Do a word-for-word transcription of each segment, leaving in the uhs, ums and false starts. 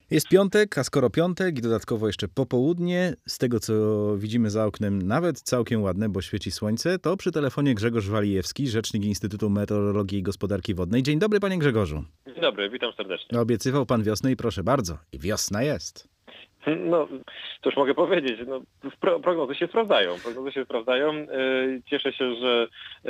Jest piątek, a skoro piątek i dodatkowo jeszcze popołudnie, z tego co widzimy za oknem nawet całkiem ładne, bo świeci słońce, to przy telefonie Grzegorz Walijewski, rzecznik Instytutu Meteorologii i Gospodarki Wodnej. Dzień dobry, panie Grzegorzu. Dzień dobry, witam serdecznie. No, obiecywał pan wiosnę i proszę bardzo, i wiosna jest. No, cóż mogę powiedzieć, no, pro, prognozy się sprawdzają, prognozy się sprawdzają. E, cieszę się, że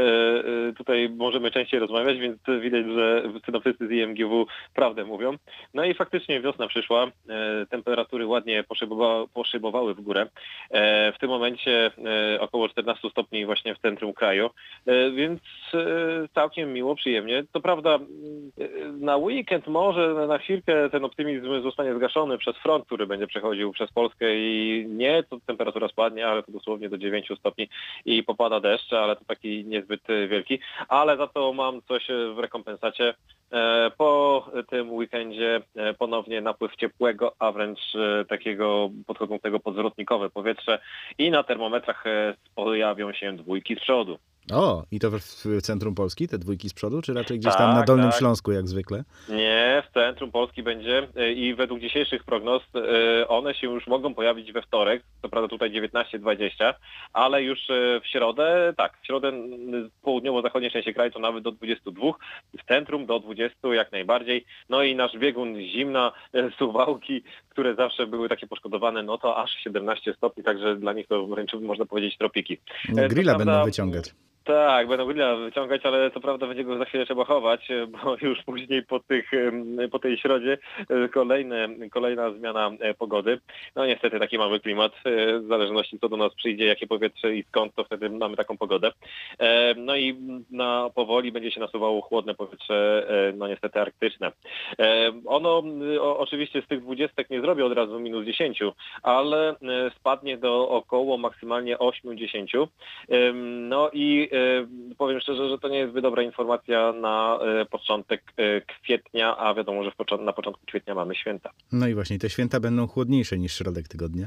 e, tutaj możemy częściej rozmawiać, więc widać, że synoptycy z I M G W prawdę mówią. No i faktycznie wiosna przyszła, e, temperatury ładnie poszybowa, poszybowały w górę. E, w tym momencie e, około czternaście stopni właśnie w centrum kraju, e, więc e, całkiem miło, przyjemnie. To prawda, e, na weekend może na chwilkę ten optymizm zostanie zgaszony przez front, który będzie przechodził chodził przez Polskę i nie, to temperatura spadnie, ale to dosłownie do dziewięciu stopni i popada deszcz, ale to taki niezbyt wielki. Ale za to mam coś w rekompensacie. Po tym weekendzie ponownie napływ ciepłego, a wręcz takiego podchodzącego pod zwrotnikowe powietrze i na termometrach pojawią się dwójki z przodu. O, i to w centrum Polski, te dwójki z przodu, czy raczej gdzieś tak, tam na Dolnym tak. Śląsku, jak zwykle? Nie, w centrum Polski będzie i według dzisiejszych prognoz one się już mogą pojawić we wtorek, co prawda tutaj dziewiętnaście dwadzieścia, ale już w środę, tak, w środę w południowo-zachodniej części kraju to nawet do dwudziestu dwóch, w centrum do dwudziestu jak najbardziej. No i nasz biegun zimna, Suwałki, które zawsze były takie poszkodowane, no to aż siedemnaście stopni, także dla nich to wręcz można powiedzieć tropiki. No, grilla prawda, będą wyciągać. Tak, będą grilla wyciągać, ale to prawda będzie go za chwilę trzeba chować, bo już później po tych, po tej środzie kolejne, kolejna zmiana pogody. No niestety taki mamy klimat, w zależności co do nas przyjdzie, jakie powietrze i skąd, to wtedy mamy taką pogodę. No i na powoli będzie się nasuwało chłodne powietrze, no niestety arktyczne. Ono o, oczywiście z tych dwudziestek nie zrobi od razu minus dziesięć, ale spadnie do około maksymalnie osiem dziesięć. No i powiem szczerze, że to nie jest zbyt dobra informacja na początek kwietnia, a wiadomo, że na początku kwietnia mamy święta. No i właśnie te święta będą chłodniejsze niż środek tygodnia.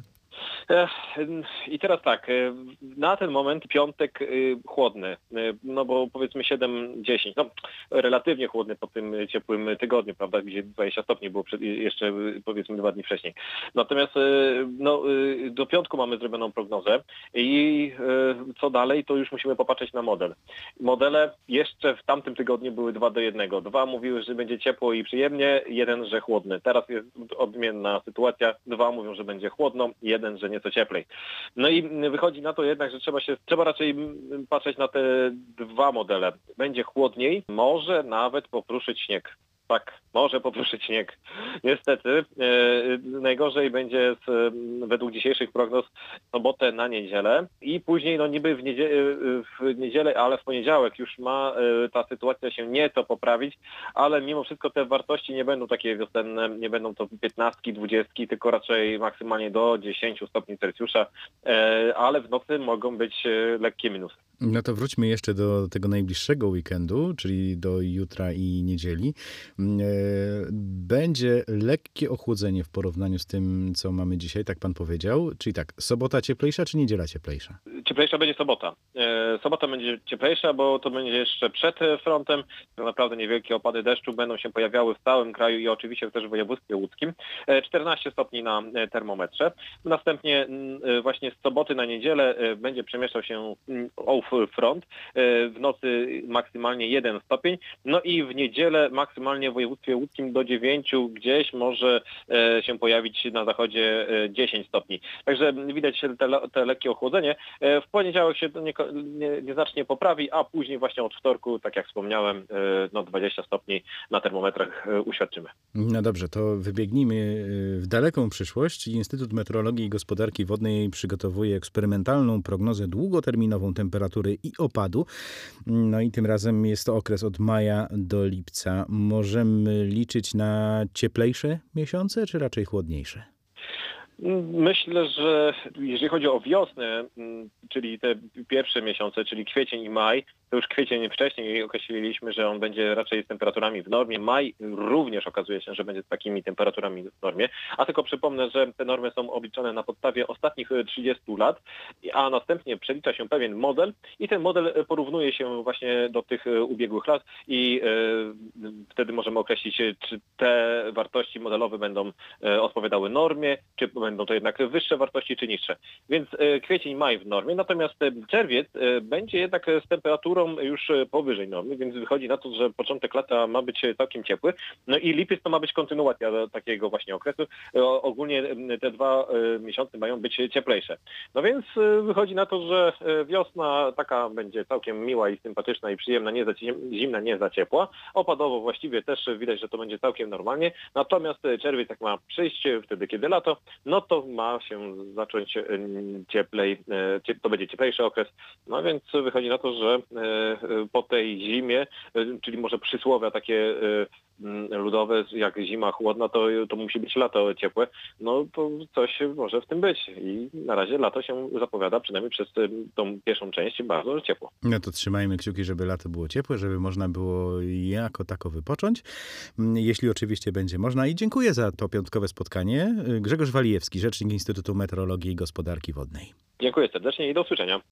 I teraz tak, na ten moment piątek chłodny, no bo powiedzmy siedem dziesięć, no relatywnie chłodny po tym ciepłym tygodniu, prawda, gdzie dwadzieścia stopni było przed, jeszcze powiedzmy dwa dni wcześniej. Natomiast no, do piątku mamy zrobioną prognozę i co dalej, to już musimy popatrzeć na model. Modele jeszcze w tamtym tygodniu były dwa do jednego. Dwa mówiły, że będzie ciepło i przyjemnie, jeden, że chłodny. Teraz jest odmienna sytuacja, dwa mówią, że będzie chłodno, jeden, że nieco cieplej. No i wychodzi na to jednak, że trzeba się, trzeba raczej patrzeć na te dwa modele. Będzie chłodniej, może nawet popruszyć śnieg. Tak, może popruszyć śnieg. Niestety e, najgorzej będzie z, według dzisiejszych prognoz sobotę na niedzielę i później no niby w, niedzie, w niedzielę, ale w poniedziałek już ma e, ta sytuacja się nieco poprawić, ale mimo wszystko te wartości nie będą takie wiosenne, nie będą to piętnastki, dwudziestki, tylko raczej maksymalnie do dziesięciu stopni Celsjusza, e, ale w nocy mogą być e, lekkie minusy. No to wróćmy jeszcze do tego najbliższego weekendu, czyli do jutra i niedzieli. Będzie lekkie ochłodzenie w porównaniu z tym, co mamy dzisiaj, tak pan powiedział. Czyli tak, sobota cieplejsza, czy niedziela cieplejsza? Cieplejsza będzie sobota. Sobota będzie cieplejsza, bo to będzie jeszcze przed frontem. Tak naprawdę niewielkie opady deszczu będą się pojawiały w całym kraju i oczywiście też w województwie łódzkim. czternaście stopni na termometrze. Następnie właśnie z soboty na niedzielę będzie przemieszczał się off front. W nocy maksymalnie jeden stopień. No i w niedzielę maksymalnie w województwie łódzkim do dziewięciu gdzieś może się pojawić na zachodzie dziesięć stopni. Także widać te, te lekkie ochłodzenie. W poniedziałek się to nie, nie, nieznacznie poprawi, a później właśnie od wtorku, tak jak wspomniałem, no dwadzieścia stopni na termometrach uświadczymy. No dobrze, to wybiegnijmy w daleką przyszłość. Instytut Meteorologii i Gospodarki Wodnej przygotowuje eksperymentalną prognozę długoterminową temperatury i opadu. No i tym razem jest to okres od maja do lipca. Możemy liczyć na cieplejsze miesiące, czy raczej chłodniejsze? Myślę, że jeżeli chodzi o wiosnę, czyli te pierwsze miesiące, czyli kwiecień i maj, to już kwiecień wcześniej określiliśmy, że on będzie raczej z temperaturami w normie. Maj również okazuje się, że będzie z takimi temperaturami w normie. A tylko przypomnę, że te normy są obliczone na podstawie ostatnich trzydziestu lat, a następnie przelicza się pewien model i ten model porównuje się właśnie do tych ubiegłych lat i e, wtedy możemy określić, czy te wartości modelowe będą e, odpowiadały normie, czy będą to jednak wyższe wartości, czy niższe. Więc e, kwiecień, maj w normie, natomiast e, czerwiec e, będzie jednak z temperaturą już powyżej normy, więc wychodzi na to, że początek lata ma być całkiem ciepły. No i lipiec to ma być kontynuacja takiego właśnie okresu. O, ogólnie te dwa e, miesiące mają być cieplejsze. No więc e, wychodzi na to, że wiosna taka będzie całkiem miła i sympatyczna i przyjemna, nie za zimna, nie za ciepła. Opadowo właściwie też widać, że to będzie całkiem normalnie. Natomiast czerwiec jak ma przyjść wtedy, kiedy lato, no to ma się zacząć cieplej, to będzie cieplejszy okres. No więc wychodzi na to, że po tej zimie, czyli może przysłowia takie ludowe, jak zima chłodna, to, to musi być lato ciepłe. No to coś może w tym być. I na razie lato się zapowiada, przynajmniej przez tą pierwszą część, bardzo ciepło. No to trzymajmy kciuki, żeby lato było ciepłe, żeby można było jako tako wypocząć. Jeśli oczywiście będzie można. I dziękuję za to piątkowe spotkanie. Grzegorz Walijewski, rzecznik Instytutu Meteorologii i Gospodarki Wodnej. Dziękuję serdecznie i do usłyszenia.